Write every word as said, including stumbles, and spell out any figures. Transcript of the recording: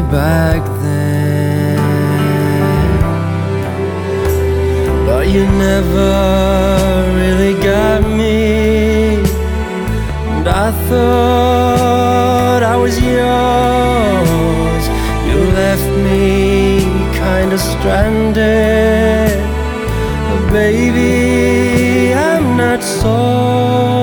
back then, but you never really got me, and I thought I was yours. You left me kinda stranded, but baby, I'm not sorry.